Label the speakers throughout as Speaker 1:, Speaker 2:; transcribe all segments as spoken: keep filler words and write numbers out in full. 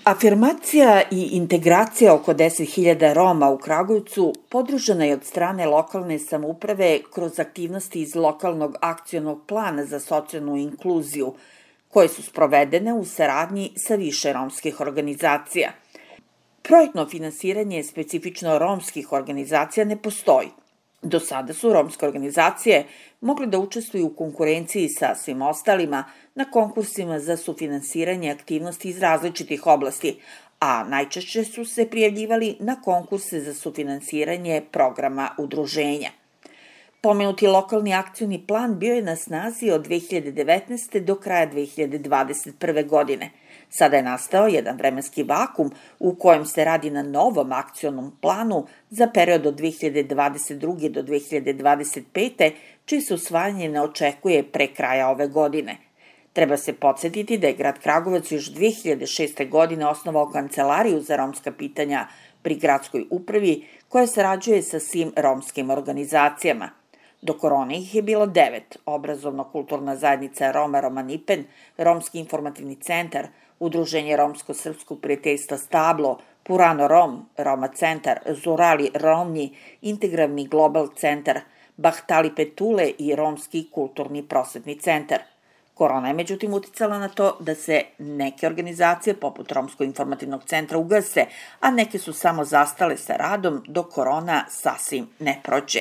Speaker 1: Afirmacija i integracija oko deset hiljada Roma u Kragujevcu podržana je od strane lokalne samouprave kroz aktivnosti iz lokalnog akcionog plana za socijalnu inkluziju, koje su sprovedene u saradnji sa više romskih organizacija. Projektno finansiranje specifično romskih organizacija ne postoji. Do sada su romske organizacije mogli da učestvuju u konkurenciji sa svim ostalima na konkursima za sufinansiranje aktivnosti iz različitih oblasti, a najčešće su se prijavljivali na konkurse za sufinansiranje programa udruženja. Pomenuti lokalni akcioni plan bio je na snazi od dve hiljade devetnaeste. do kraja dve hiljade dvadeset prve. godine. Sada je nastao jedan vremenski vakum u kojem se radi na novom akcionom planu za period od dve hiljade dvadeset druge. do dve hiljade dvadeset pete. čije se usvajanje ne očekuje pre kraja ove godine. Treba se podsjetiti da je grad Kragujevac još dve hiljade šeste. godine osnovao kancelariju za romska pitanja pri gradskoj upravi koja sarađuje sa svim romskim organizacijama. Do korone ih je bilo devet: Obrazovno-kulturna zajednica Roma Romanipen, Romski informativni centar, Udruženje Romsko-srpskog prijateljstva Stablo, Purano Rom, Roma centar, Zurali Romnji, Integralni global centar, Bahtali Petule i Romski kulturni prosvetni centar. Korona je međutim uticala na to da se neke organizacije poput Romsko-informativnog centra ugase, a neke su samo zastale sa radom dok korona sasvim ne prođe.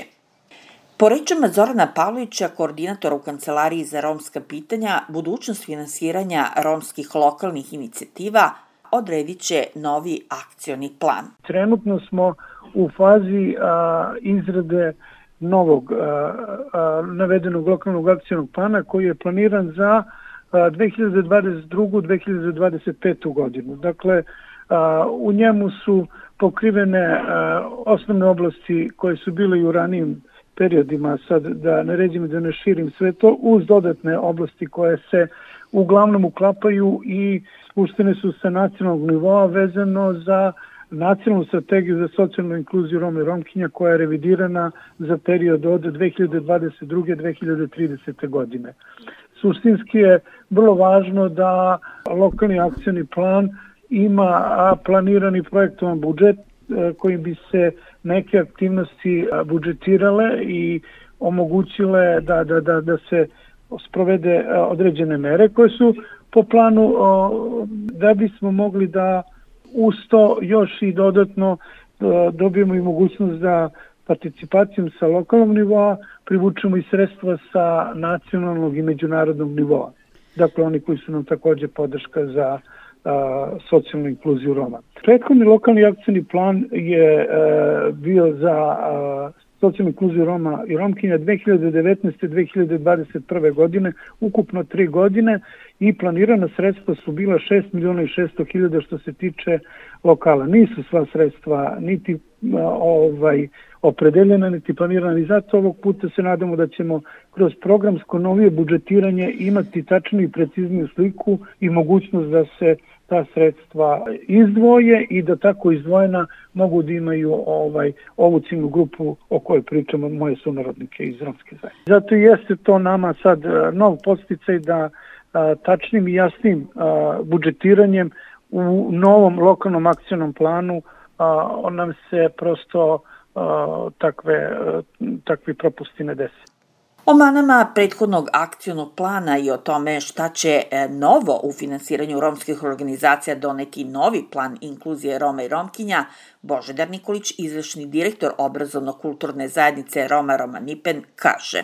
Speaker 1: Po rečima Zorana Pavlovića, koordinatora u Kancelariji za romska pitanja, budućnost finansiranja romskih lokalnih inicijativa odredit će novi akcioni plan.
Speaker 2: Trenutno smo u fazi a, izrade novog a, a, navedenog lokalnog akcionog plana koji je planiran za a, dve hiljade dvadeset drugu. do dve hiljade dvadeset petu. godinu. Dakle, a, u njemu su pokrivene a, osnovne oblasti koje su bile i u ranijim periodima, sad da ne ređim i da ne širim sve to, uz dodatne oblasti koje se uglavnom uklapaju i spuštene su sa nacionalnog nivoa vezano za nacionalnu strategiju za socijalnu inkluziju Roma i Romkinja koja je revidirana za period od dve hiljade dvadeset druge. do dve hiljade tridesete. godine. Suštinski je vrlo važno da lokalni akcioni plan ima planirani projektovan budžet kojim bi se neke aktivnosti budžetirale i omogućile da, da, da, da se sprovede određene mere koje su po planu da bismo mogli da uz to još i dodatno dobijemo i mogućnost da participacijom sa lokalnog nivoa privučemo i sredstva sa nacionalnog i međunarodnog nivoa. Dakle, oni koji su nam takođe podrška za socijalnu inkluziju Roma. Prethodni lokalni akcioni plan je e, bio za a, socijalnu inkluziju Roma i Romkinja dve hiljade devetnaeste. do dve hiljade dvadeset prve. godine, ukupno tri godine i planirana sredstva su bila šest miliona i šesto hiljada što se tiče lokala. Nisu sva sredstva niti a, ovaj opredeljena, niti planirana i zato ovog puta se nadamo da ćemo kroz programsko novije budžetiranje imati tačniju i precizniju sliku i mogućnost da se ta sredstva izdvoje i da tako izdvojena mogu da imaju ovaj ovu ciljnu grupu o kojoj pričamo, moje sunarodnike iz romske zajednice. Zato jeste to nama sad nov podsticaj da a, tačnim i jasnim a, budžetiranjem u novom lokalnom akcionom planu a, on nam se prosto a, takve, a, takvi propusti ne desi.
Speaker 1: O manama prethodnog akcionog plana i o tome šta će novo u finansiranju romskih organizacija doneti novi plan inkluzije Roma i Romkinja, Božidar Nikolić, izvršni direktor Obrazovno-kulturne zajednice Roma Romanipen, kaže.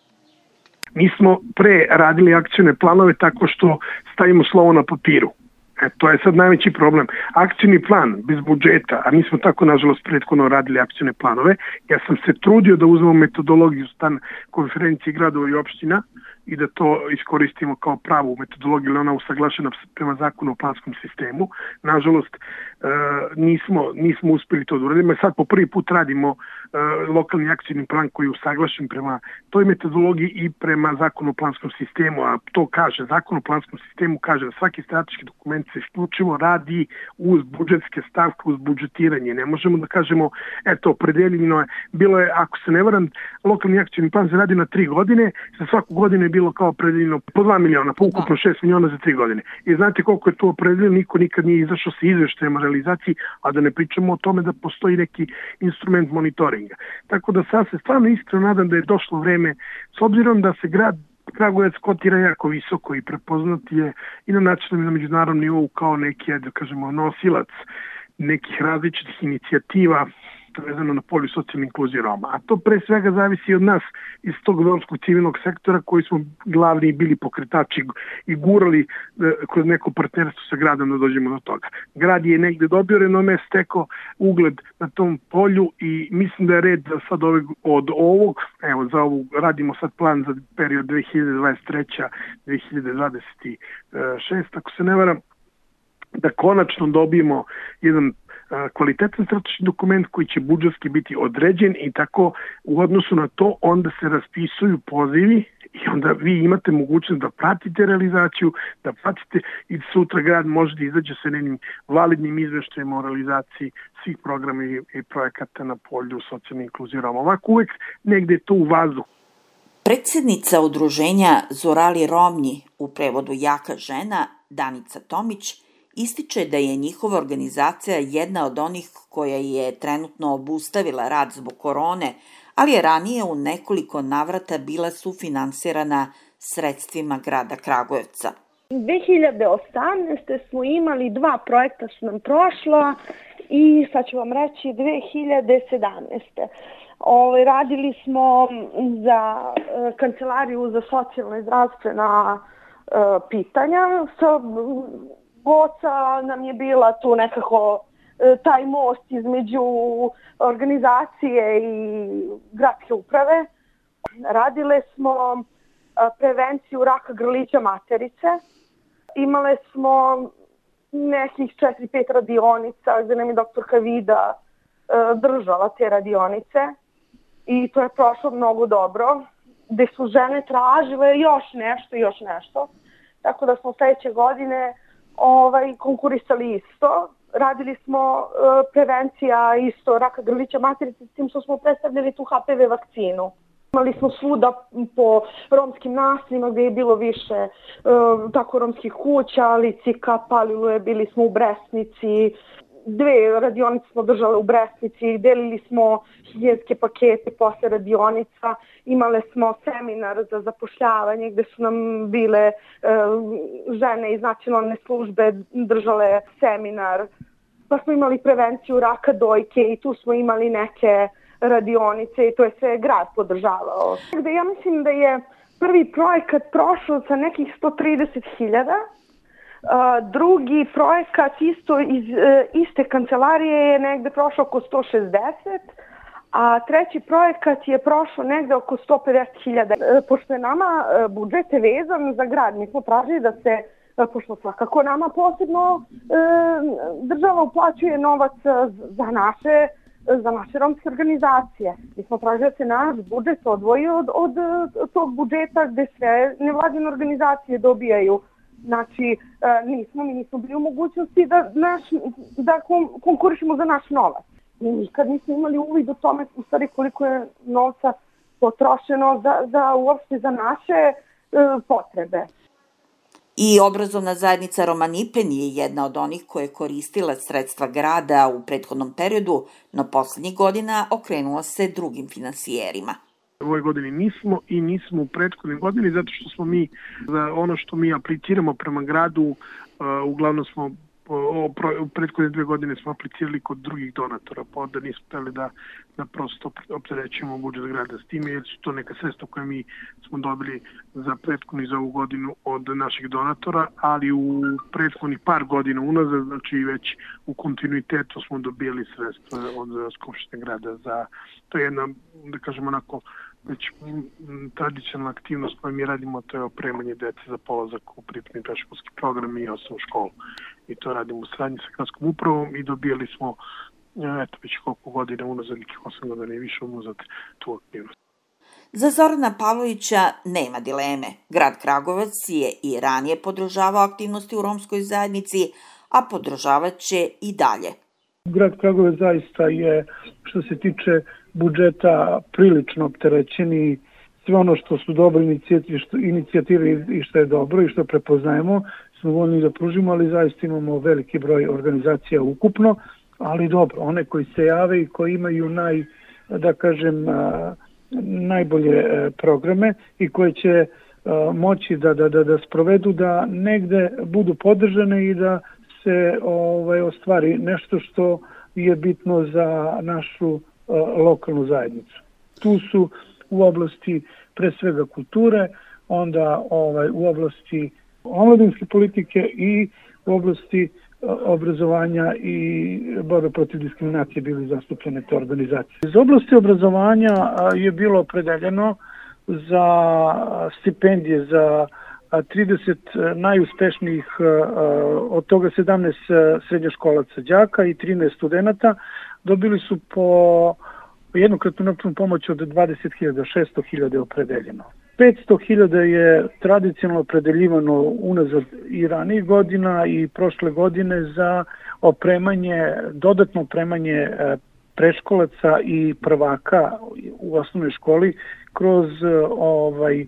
Speaker 3: Mi smo pre radili akcione planove tako što stavimo slovo na papiru. E, to je sad najveći problem. Akcioni plan bez budžeta, a mi smo tako nažalost prethodno radili akcione planove, ja sam se trudio da uzmemo metodologiju stan konferencije gradova i opština i da to iskoristimo kao pravu metodologiju, ili ona usaglašena prema zakonu o planskom sistemu. Nažalost, nismo, nismo uspeli to da uradimo. Sad po prvi put radimo lokalni akcijni plan koji je usaglašen prema toj metodologiji i prema zakonu o planskom sistemu, a to kaže, zakon o planskom sistemu kaže da svaki strateški dokument se isključivo radi uz budžetske stavke, uz budžetiranje. Ne možemo da kažemo, eto, opredeljeno je, bilo je, ako se ne varam, lokalni akcijni plan se radi na tri godine, za svaku godinu je bilo kao opredeljeno po dva miliona, po ukupno šest miliona za tri godine. I znate koliko je to opredeljeno, niko nikad nije izašao sa izveštajem o realizaciji, a da ne pričamo o tome da postoji neki instrument monitoringa. Tako da sad se stvarno iskreno nadam da je došlo vreme, s obzirom da se grad Kragujevac kotira jako visoko i prepoznat je i na nacionalnom i na međunarodnom nivou kao neki, da kažemo, nosilac nekih različitih inicijativa vezano na polju socijalne inkluzije Roma. A to pre svega zavisi od nas iz tog romskog civilnog sektora koji smo glavni bili pokretači i gurali kroz neko partnerstvo sa gradom da dođemo do toga. Grad je negde dobio renome, stekao ugled na tom polju i mislim da je red da sad ove, od ovog, evo za ovu, radimo sad plan za period dve hiljade dvadeset treće do dve hiljade dvadeset šeste ako se ne varam, da konačno dobijemo jedan kvalitetan strateški dokument koji će budžetski biti određen i tako u odnosu na to onda se raspisuju pozivi i onda vi imate mogućnost da pratite realizaciju, da pratite i sutra grad može da izađe sa jednim validnim izveštajima o realizaciji svih programa i, i projekata na polju socijalne inkluzije Roma. Ovako uvek negde je to u vazduhu.
Speaker 1: Predsednica udruženja Zorali Romnji, u prevodu Jaka žena, Danica Tomić, ističe da je njihova organizacija jedna od onih koja je trenutno obustavila rad zbog korone, ali je ranije u nekoliko navrata bila sufinansirana sredstvima grada Kragujevca.
Speaker 4: dve hiljade osamnaeste. smo imali dva projekta su nam prošla i sad ću vam reći dve hiljade sedamnaeste. Ove, radili smo za e, kancelariju za socijalna i zdravstvena e, pitanja sa Goca nam je bila tu nekako e, taj most između organizacije i gradske uprave. Radile smo e, prevenciju raka grlića materice. Imale smo nekih četiri pet radionica gde nam je doktorka Vida e, držala te radionice i to je prošlo mnogo dobro, gde su žene tražile još nešto, još nešto. Tako da smo sledeće godine Ovaj, konkurisali isto. Radili smo uh, prevencija isto raka grlića materice s tim što smo predstavljali tu H P V vakcinu. Imali smo svuda po romskim naseljima gde je bilo više uh, tako romskih kuća, Licika, Paliluje, bili smo u Bresnici. Dve radionice smo držale u Bresnici, delili smo higijenske pakete posle radionica, imale smo seminar za zapošljavanje gde su nam bile e, žene iz nacionalne službe držale seminar, pa smo imali prevenciju raka dojke i tu smo imali neke radionice i to je sve grad podržavao. Gde ja mislim da je prvi projekat prošao sa nekih sto trideset hiljada. Uh, drugi projekat isto iz uh, iste kancelarije je negde prošao oko sto šezdeset, a treći projekat je prošao negde oko sto pedeset hiljada. Uh, pošto je nama uh, budžet vezan za grad, mi smo tražili da se, uh, pošto svakako nama posebno uh, država uplaćuje novac uh, za naše uh, za naše romske organizacije. Mi smo tražili da se naš budžet odvoji od, od, od tog budžeta gde sve nevladine organizacije dobijaju. Znači, nismo, mi nismo bili u mogućnosti da, naš, da konkurišemo za naš novac. Mi nikad nismo imali uvid u tome u stvari koliko je novca potrošeno za, za uopšte za naše e, potrebe.
Speaker 1: I obrazovna zajednica Romanipen je jedna od onih koje je koristila sredstva grada u prethodnom periodu, no poslednjih godina okrenula se drugim finansijerima.
Speaker 3: U ovoj godini nismo i nismo u prethodnoj godini zato što smo mi, za ono što mi apliciramo prema gradu, uh, uglavnom smo o, pro, u prethodne dve godine smo aplicirali kod drugih donatora, pa onda nismo hteli da, da prosto opterećujemo budžet grada s time, jer su to neka sredstva koje mi smo dobili za prethodnu i za ovu godinu od naših donatora, ali u prethodnih par godina unazad, znači već u kontinuitetu smo dobili sredstva od Skupštine grada za, to je jedna, da kažemo onako, već tradicionalna aktivnost koju mi radimo, to je opremanje dece za polazak u pripremni predškolski program i osnovnu školu. I to radimo u saradnji sa gradskom upravom i dobijali smo, eto, već koliko godina unazad, nekih osam godina i više unazad tu aktivnost.
Speaker 1: Za Zorana Pavlovića nema dileme. Grad Kragujevac je i ranije podržavao aktivnosti u romskoj zajednici, a podržavat će i dalje.
Speaker 2: Grad Kragujevac zaista je, što se tiče budžeta, prilično opterećen i sve ono što su dobre inicijative i što je dobro i što prepoznajemo, smo voljni da pružimo, ali zaista imamo veliki broj organizacija ukupno, ali dobro, one koji se jave i koji imaju naj, da kažem, najbolje programe i koje će moći da, da, da, da sprovedu, da negde budu podržane i da se ovaj, ostvari nešto što je bitno za našu uh, lokalnu zajednicu. Tu su u oblasti pre svega kulture, onda ovaj, u oblasti omladinske politike i u oblasti uh, obrazovanja i borbe protiv diskriminacije bili zastupljene te organizacije. Iz oblasti obrazovanja uh, je bilo opredeljeno za stipendije za trideset najuspešnijih, od toga sedamnaest srednjoškolaca đaka i trinaest studenata. Dobili su po jednokratnu novčanu pomoć od dvadeset hiljada, šesto hiljada je opredeljeno. petsto hiljada je tradicionalno opredeljivano unazad i ranijih godina i prošle godine za opremanje, dodatno opremanje preškolaca i prvaka u osnovnoj školi kroz ovaj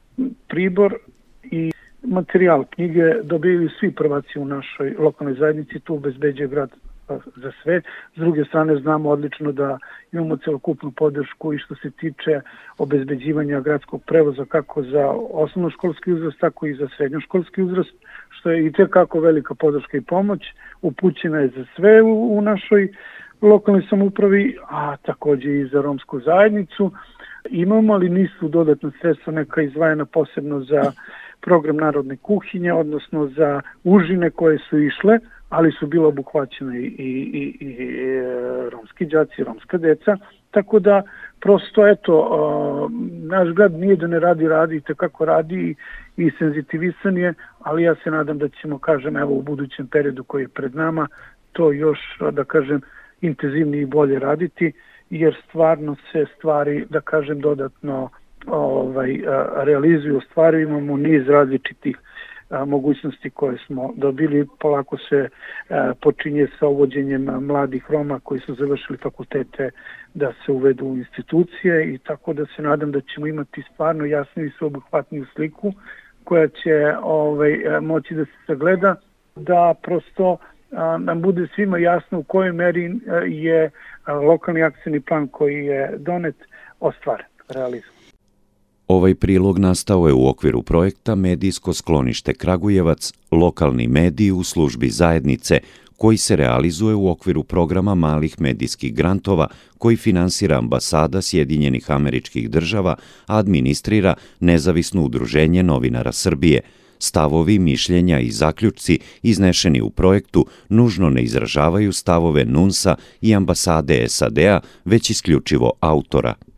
Speaker 2: pribor i materijal. Knjige dobijaju svi prvaci u našoj lokalnoj zajednici, tu obezbeđuje grad za sve. S druge strane, znamo odlično da imamo celokupnu podršku i što se tiče obezbeđivanja gradskog prevoza kako za osnovnoškolski uzrast, tako i za srednjoškolski uzrast, što je i tekako velika podrška i pomoć. Upućena je za sve u, u našoj lokalnoj samoupravi, a takođe i za romsku zajednicu. Imamo, ali nisu dodatna sredstva neka izdvajena posebno za program narodne kuhinje, odnosno za užine koje su išle, ali su bila obuhvaćene i, i, i, i romski đaci, romska deca, tako da prosto, eto, naš grad nije da ne radi, radi i tekako radi i, i senzitivisan je, ali ja se nadam da ćemo, kažem, evo u budućem periodu koji je pred nama, to još, da kažem, intenzivnije i bolje raditi, jer stvarno se stvari, da kažem, dodatno ovaj, realizuju, stvari imamo niz različitih a, mogućnosti koje smo dobili. Polako se a, počinje sa uvođenjem mladih Roma koji su završili fakultete da se uvedu u institucije i tako da se nadam da ćemo imati stvarno jasnu i sveobuhvatniju sliku koja će ovaj, moći da se sagleda, da prosto a, nam bude svima jasno u kojoj meri je a, lokalni akcioni plan koji je donet ostvaren, realizovan.
Speaker 5: Ovaj prilog nastao je u okviru projekta Medijsko sklonište Kragujevac, lokalni mediji u službi zajednice, koji se realizuje u okviru programa malih medijskih grantova koji finansira ambasada Sjedinjenih Američkih Država, a administrira Nezavisno udruženje novinara Srbije. Stavovi, mišljenja i zaključci iznešeni u projektu nužno ne izražavaju stavove NUNS-a i ambasade S A D-a, već isključivo autora.